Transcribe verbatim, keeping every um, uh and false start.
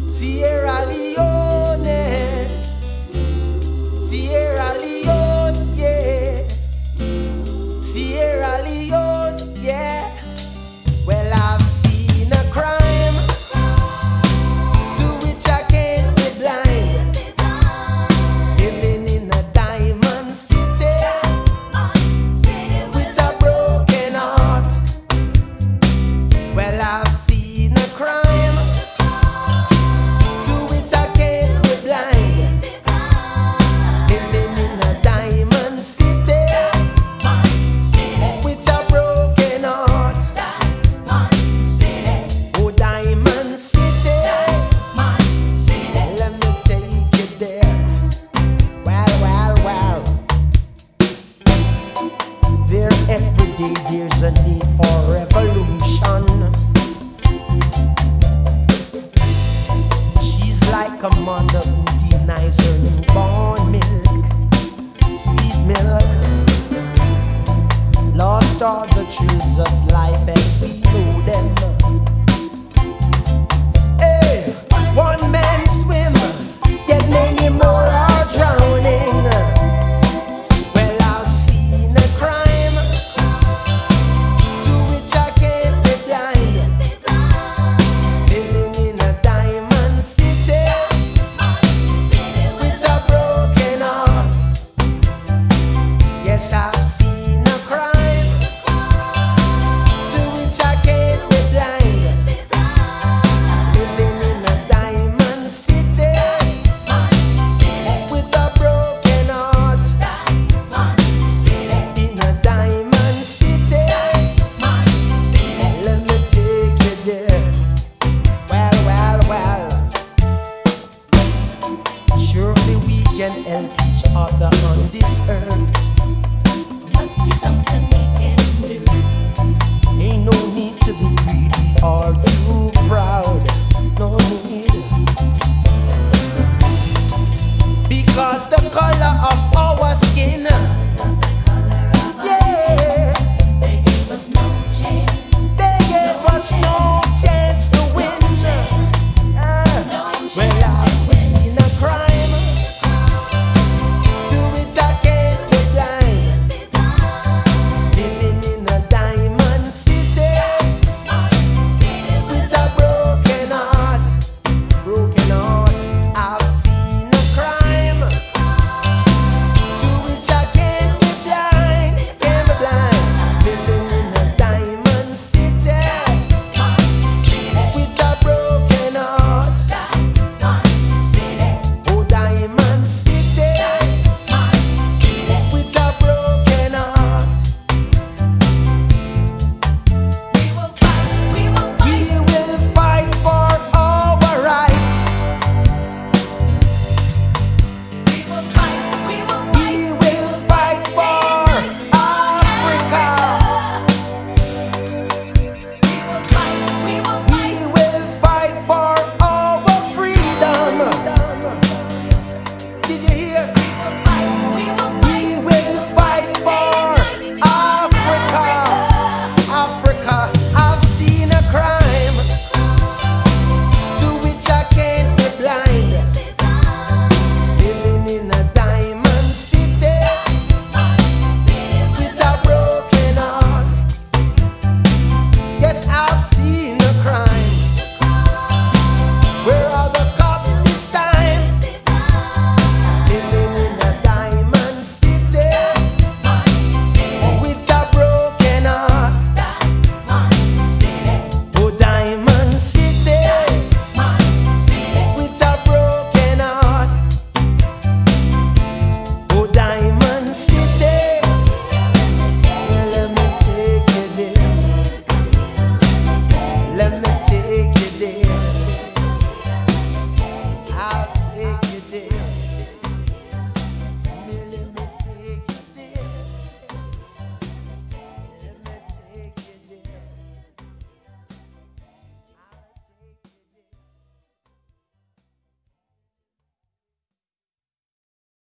Sierra Leone, Sierra Leone, yeah, Sierra Leone, yeah. Well, I've seen a crime to which I can't be blind. Living in a diamond city with a broken heart. Well, I've seen a crime to which I can't be blind. Living in a diamond city with a broken heart. Oh, Diamond City, let me take you there. Well, well, well. There every day there's a need for revolution. She's like a mother who denies her newborn milk, sweet milk. Lost all the truths of life as we know them. Hey, one man swim, yet many more are drowning. Well, I've seen a crime to which I can't be blind. Living in a diamond city with a broken heart. Yes, I've seen a crime to which I can't be blind. Living in a diamond city with a broken heart. In a diamond city, let me take you there. Well, well, well. Surely we can help each other on this earth. Must be something we can do. Ain't no need to be greedy or too proud. No need. Because the color of our skin, Of the color of our yeah, skin, they gave us no chance. they gave us no chance to win. Ah, well, I've seen a crime to which I can't be blind. Living in a diamond city with a broken heart. Broken heart. I've seen a crime to which I can't be blind. Can't be blind. Living in a diamond city with a broken heart. Oh, Diamond City with a broken heart. We will fight, we will fight. We will fight for our rights. We will fight, we will fight. We will fight for Africa. We will fight, we will fight. We will fight for our freedom. Did you hear? We will fight, we will fight. We will fight for Africa. Africa, I've seen a crime to which I can't be blind. Living in a diamond city with a broken heart. Yes, I've seen